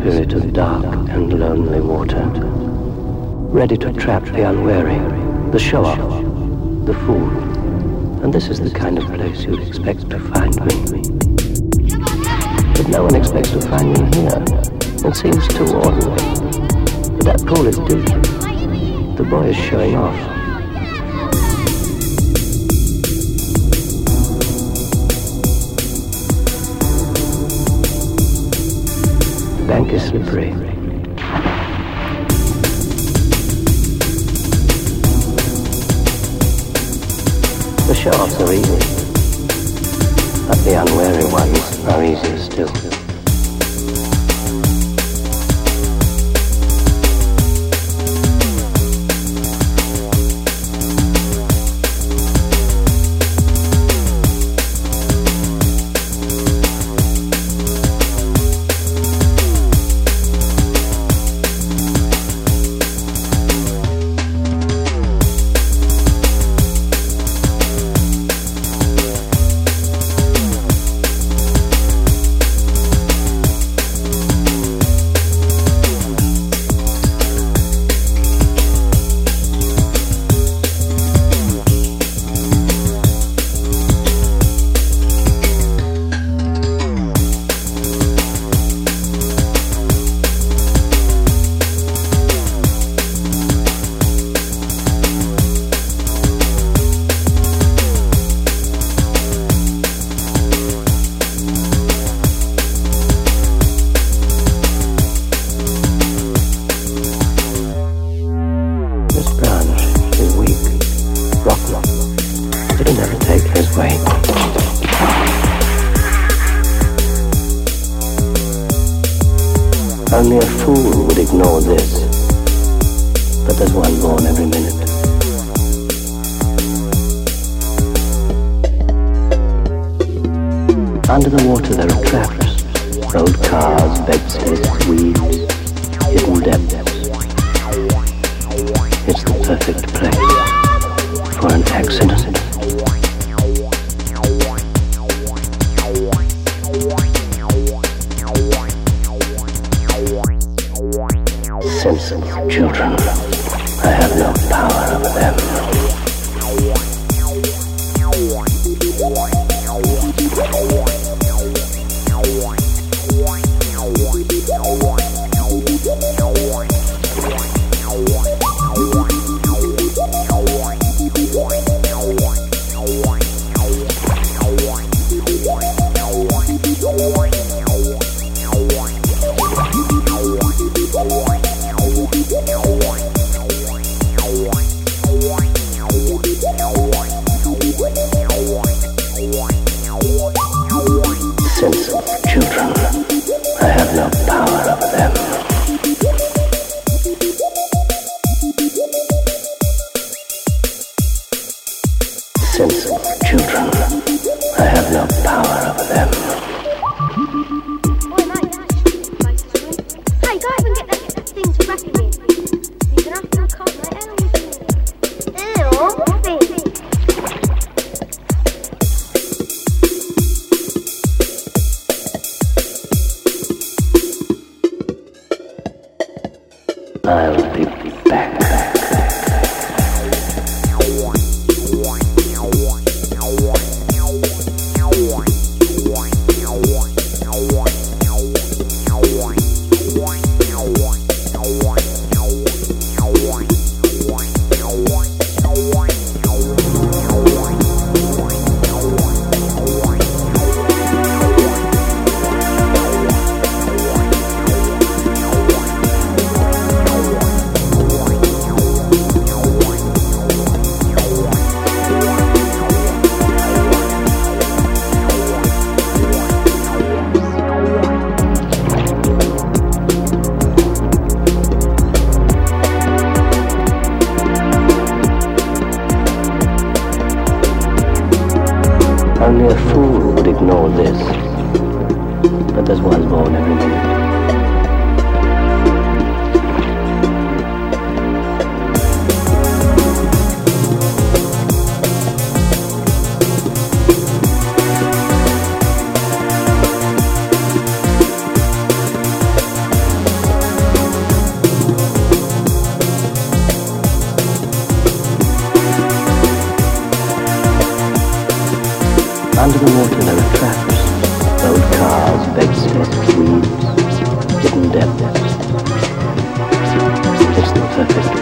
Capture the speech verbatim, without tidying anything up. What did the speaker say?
spirit of dark and lonely water, ready to trap the unwary, the show-off, the fool. And this is the kind of place you'd expect to find me. But no one expects to find me here. It seems too ordinary. But that pool is deep. The boy is showing off. The bank is slippery. The show-offs are easy, but the unwary ones are easier still. Only a fool would ignore this, but there's one born every minute. Under the water there are traps, old cars, bedsteads, weeds, hidden depths. It's the perfect place for an accident. Sensible children, I have no power over them. I'll be back. Only a fool would ignore this, but there's one born every minute. surface